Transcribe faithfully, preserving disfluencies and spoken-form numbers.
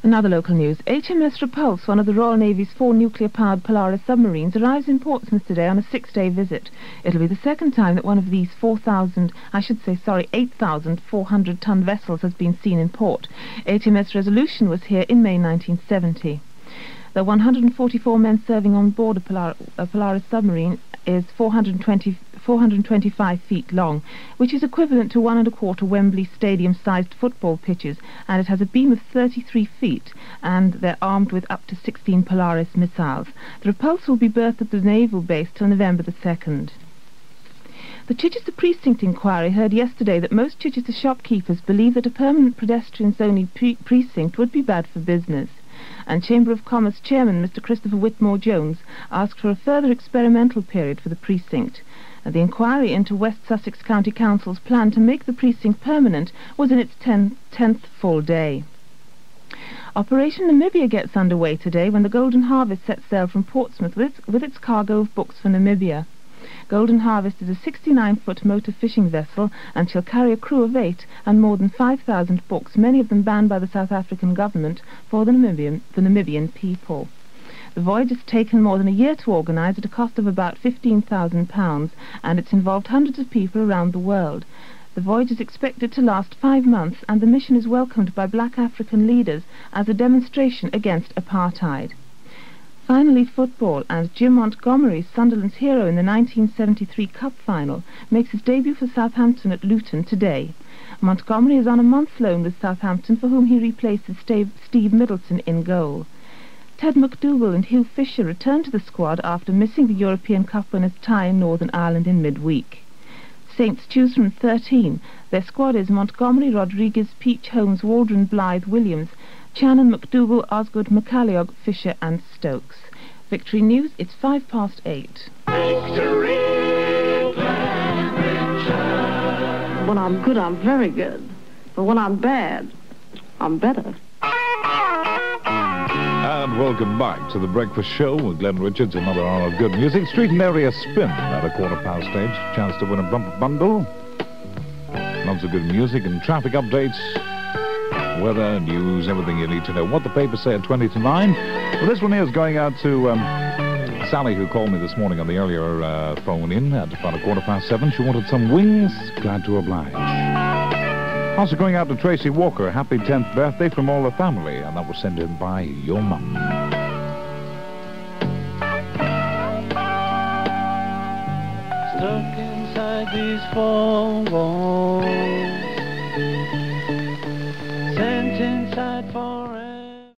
Another local news. H M S Repulse, one of the Royal Navy's four nuclear-powered Polaris submarines, arrives in Portsmouth today on a six-day visit. It'll be the second time that one of these four thousand, I should say, sorry, eight thousand four hundred ton vessels has been seen in port. H M S Resolution was here in May nineteen seventy. The one hundred forty-four men serving on board a, Polar a Polaris submarine is four hundred twenty-five feet long, which is equivalent to one and a quarter Wembley Stadium-sized football pitches, and it has a beam of thirty-three feet, and they're armed with up to sixteen Polaris missiles. The Repulse will be berthed at the naval base till November the second. The Chichester Precinct inquiry heard yesterday that most Chichester shopkeepers believe that a permanent pedestrians-only pre precinct would be bad for business, and Chamber of Commerce Chairman Mister Christopher Whitmore Jones asked for a further experimental period for the precinct. And the inquiry into West Sussex County Council's plan to make the precinct permanent was in its tenth full day. Operation Namibia gets underway today when the Golden Harvest sets sail from Portsmouth with its, with its cargo of books for Namibia. Golden Harvest is a sixty-nine foot motor fishing vessel and shall carry a crew of eight and more than five thousand books, many of them banned by the South African government, for the Namibian, the Namibian people. The voyage has taken more than a year to organise at a cost of about fifteen thousand pounds, and it's involved hundreds of people around the world. The voyage is expected to last five months, and the mission is welcomed by black African leaders as a demonstration against apartheid. Finally, football, and Jim Montgomery, Sunderland's hero in the nineteen seventy-three Cup final, makes his debut for Southampton at Luton today. Montgomery is on a month's loan with Southampton, for whom he replaces Steve Middleton in goal. Ted McDougall and Hugh Fisher return to the squad after missing the European Cup winners' tie in Northern Ireland in midweek. Saints choose from thirteen. Their squad is Montgomery, Rodriguez, Peach, Holmes, Waldron, Blythe, Williams, Channon, McDougall, Osgood, McCalliog, Fisher and Stokes. Victory News, it's five past eight. Victory, when I'm good, I'm very good. But when I'm bad, I'm better. And welcome back to the Breakfast Show with Glenn Richards. Another hour of good music. Street and area spin at a quarter past eight. Chance to win a bumper bundle. Lots of good music and traffic updates. Weather, news, everything you need to know. What the papers say at twenty to nine. Well, this one here is going out to um, Sally, who called me this morning on the earlier uh, phone in at about a quarter past seven. She wanted some wings. Glad to oblige. Also going out to Tracy Walker, happy tenth birthday from all the family, and that was sent in by your mum. Stuck inside these four walls, sent inside forever.